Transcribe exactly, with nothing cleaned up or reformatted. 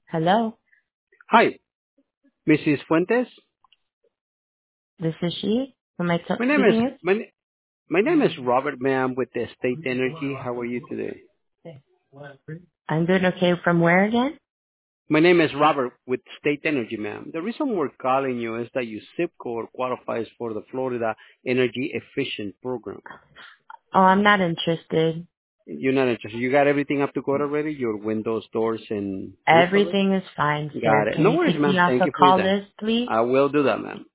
Hello, Hi, Missus Fuentes. this is she. Who am I t- My name is speaking with? my, my name is Robert, ma'am, with the State Energy. How are you today? I'm doing okay. From where again? My name is Robert with State Energy, ma'am. The reason we're calling you is that your zip code qualifies for the Florida Energy Efficient Program. Oh, I'm not interested. You're not interested. You got everything up to code already? Your windows, doors, and roof already? Everything is fine, sir. Got it. Can No you worries, take ma'am. me off Thank the you for your call time. list, please? I will do that, ma'am.